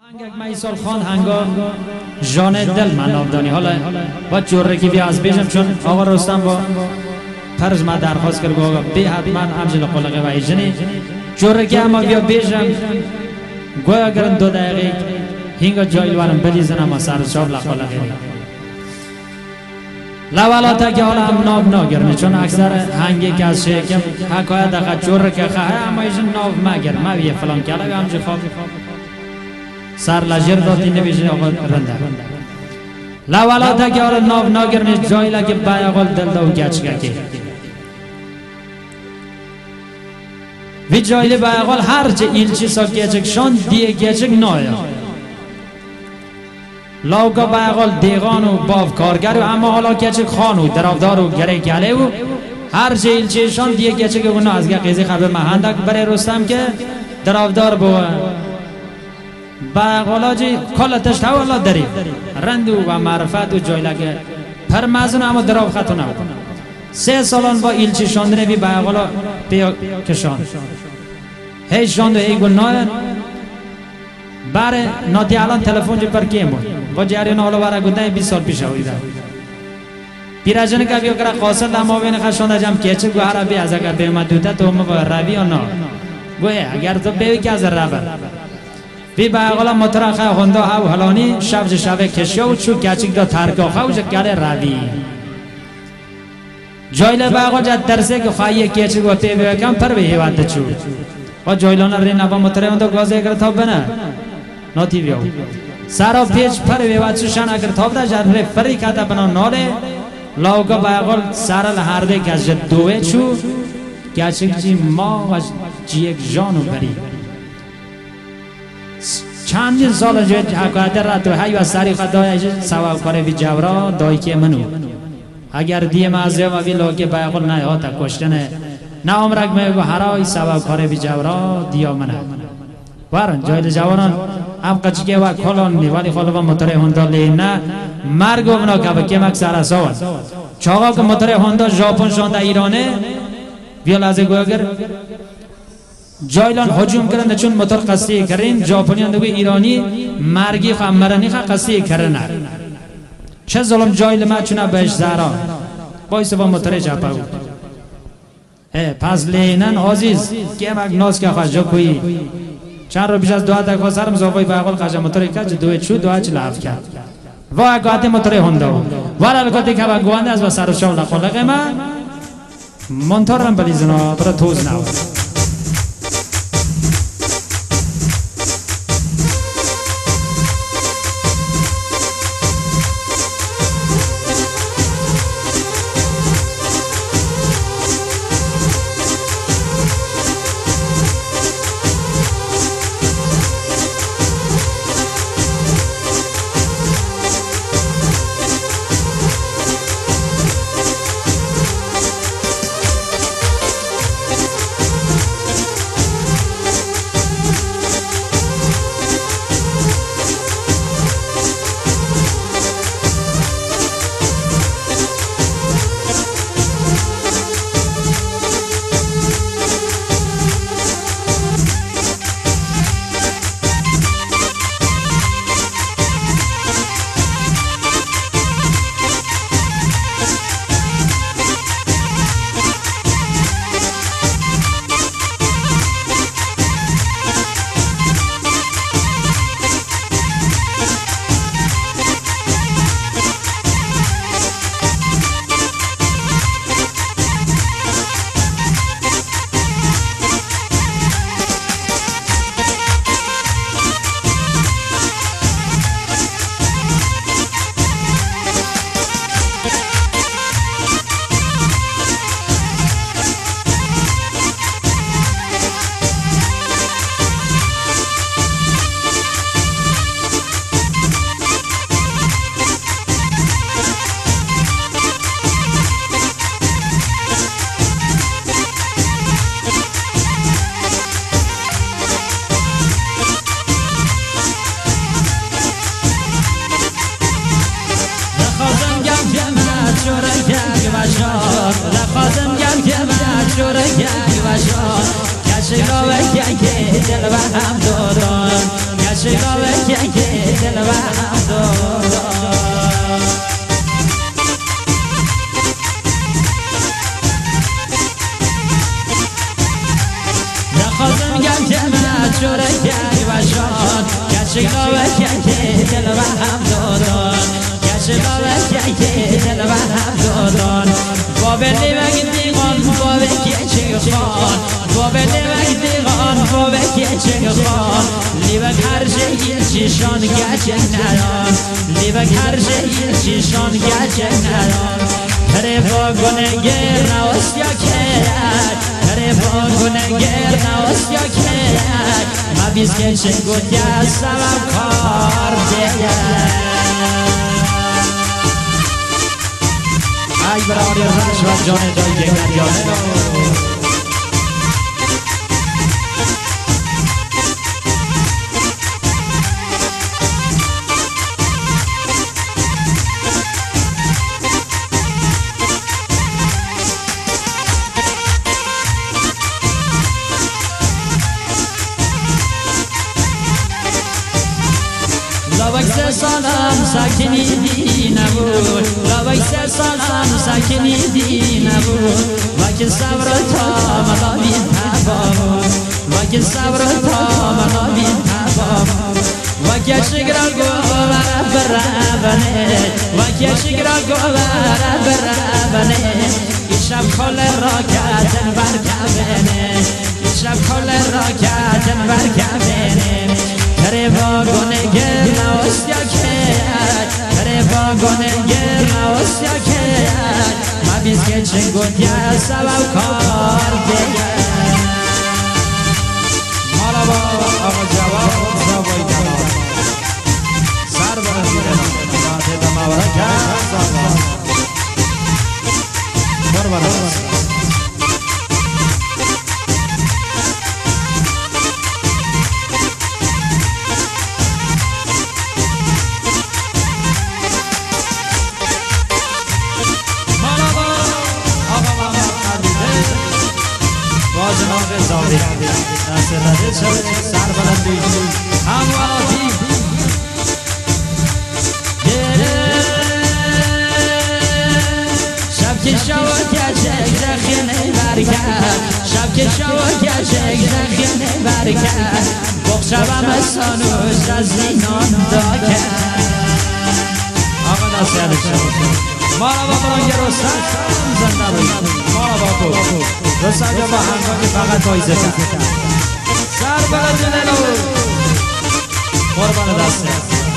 میسال خان هنگام جان دل من نامدانی حالا با جوره که بیا از بیشم چون آقا رستم با پرز ما درخواست کرد آقا بی حتما همجل قلقه و ایجنی جوره که اما بیا بیشم گویا گرن 2 دقیقه هنگا جایل وارم بلیزن اما سر شاب لقلقه لولا تا که حالا هم ناب ناگرنه چون اکثر هنگی که از شکم حکایت دقیق جوره که خواه اما ایجن ناب مگر ما بیه فلان کلگه همجل خواب سر لجر داتی نویشه آقا رنده لولا تا که آره ناو ناگرنه جایی لگه بای آقا دل داو گچگه که وی جایی بای آقا هر چه ایلچی سا گچگ شان دیه گچگ نایا لاوگا بای آقا دیغان و باف کارگر و اما حالا گچگ خانو درافدار و گره گله و هر چه ایلچی شان دیه گچگ و نا از گه قیزی خبر محندک برای رستم که درافدار بو باقالاجی کلا تشت حوالا داری رندو و معرفت و جایلگه پر مزون اما دراو خطو نبود 3 سالان با ایلچی شاندنه بی باقالا بیا کشان هی شاندو هی گناه باره ناتی الان تلفن جی پر کیم بود و جریان حالا باره گونه 20 سال پیش هویده پیراجنه که بیا کرا قاصد اما بین خشانده جم کیچه گو هر بی از اگر بیومد دوته تو هم روی یا نه گوه اگر تو بیوی که از ربر بی باقالا مطرخه هنده او هلانی شب شب کشیا و چو کچک دا ترکا خوش کله روی جایل باقا جد درسه که خواهی کچک و پی بیوکم پر به هیوات چو و جایلان ری نبا مطرخه هنده گازه اگر تاب بنا ناتی بیو سارا پیچ پر بیوات چو شن اگر تاب دا جد ری فری کتا بنا ناله لاوگا باقال سارا لحرده که از جد دوه چو کچک جی ما و جی یک جانو بری چند سال جوید حکایت را تو هی و سری خدای سواب کاره بی جورا دایی که منو اگر دی مازه و بی لوگی باقل نه ها تا کشتنه نه عمرک میگو هرای سواب کاره بی جورا دیا منه وارن جوید جوانان هم قچگه و کلان نی ولی خلوه مطره هنده لی نه مرگ و بنا که بکی مکسر سوال چاقا که مطره هنده ژاپن شانده ایرانه بیا لازه گو اگر جایلان هجوم کردن چون موتور قصدی کردن ژاپنیان دوی ایرانی مرگی خمرانی خا قصدی کردن چه ظلم جایل ما چونه بهش زارا وایس با موتور جاپا پس لینن عزیز که مگ ناز که خواجو کوی چند رو بیش از 2 دقیقه سرم زوای باقل خواجو موتور کج دوی چو دو اچ لاف کرد و اگاته موتور هوندا ولی الگاته که با گوانده از سر شاول خلق ما منتورم بلیزنا برا توز نو لخوازم گم که من شوره گنگ و شان کشگاه که دل و هم دادان کشگاه که دل و هم دادان نخواستم گم که من چوره که باشان کچه گاوه که دل و هم دادان کچه گاوه که دل و هم دادان بابه لیوک دیغان بابه که خان بابه لیوک دیغان بابه که خان لیوک هر شهیر چیشان گچه ندان لیوک هر شهیر چیشان گچه ندان کره با گنگر نوستیا کرد کره با گنگر نوستیا کرد ما بیز که چنگو دیا سوام کار دیگر ای برای رش و جان دای جگر جانه لبک سلام ساکنی دی نبود لبک سلام ساکنی دی نبود وکی صبر تا مدامی تبامون وکی صبر تا مدامی تبامون وکی شگرال گوهر برابنه وکی شگرال گوهر برابنه ایشب کل راکتن برکبنه ایشب کل راکتن برکبنه کره با گنگر نوستیا کرد کره با گنگر نوستیا کرد ما بیز که چنگو دیا سوال کار دیگر مالا با آقا جواب زبای جواب سر برمیدن ناته دماورا کرد زبان بربرد جناب زاده دست رده شد سر بلندی همواتی شب که شود گشک زخینه برکرد شب که شود گشک زخینه برکرد بخشبم سانوش از زینان دا کرد آقا دست یادش شد مالا با برانگه رستم زنده روی مالا با بود رستم جا با هنگامی فقط بایزه کرد سر بلد جنلو قربان دسته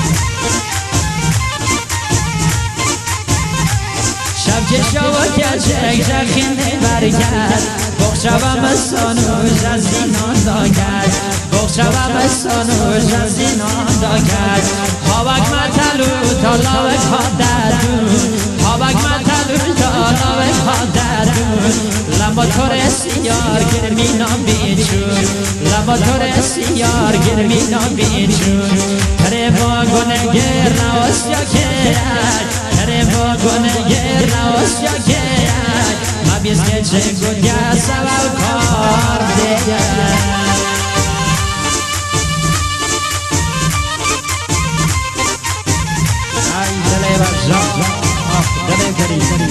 شب که شوا کچک جخینه برکرد بخشبم سانوش از زینان دا کرد بخشبم سانوش از زینان دا کرد هاوک مطلو تا لاوک ها دردون هاوک مطلو تا لاوک ها دردون لما تور سیار گرمینام بیچون لما تور سیار گرمینام بیچون کره با گنگر نوستیا کرد کره با گنگر نوستیا کرد ما بیز که چنگو دیا سوال کار دیگر دلے کری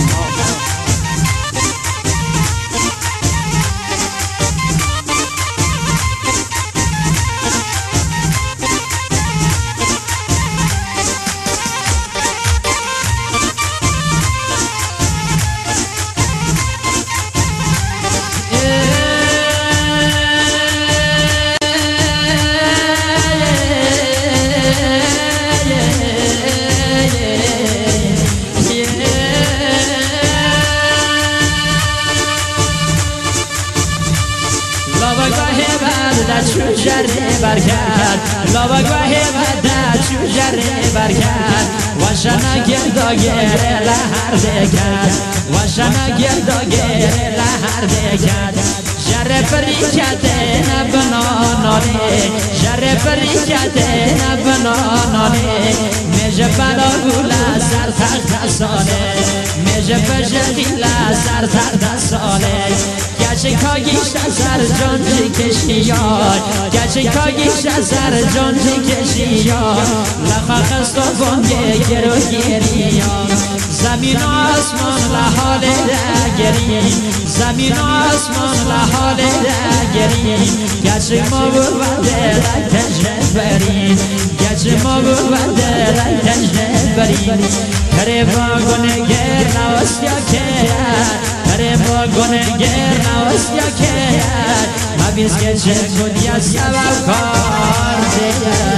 چو جره برکرد لابا گواهی بده چو جره برکرد وشنا گردا گره لحر دکرد وشنا گردا گره لحر دکرد جره پریکده نبنانانه جره پریکده نبنانانه میشه بلا گولا سر تخت ساله میشه پشقیلا سر تخت ساله گچه کاگیش سر جانجی کشیاد گچه کاگیش سر جانجی کشیاد لخا خست و بانگه گرو گریاد زمین و آسمان لحال دگرین زمین و آسمان لحال دگرین گچه ما بوده رای تجرد برین گچه ما بوده رای تجرد برین کره با گنگر نوستیا که کره با گنگر نوستیا که مبیز گچه کدیا سبب کار دیگر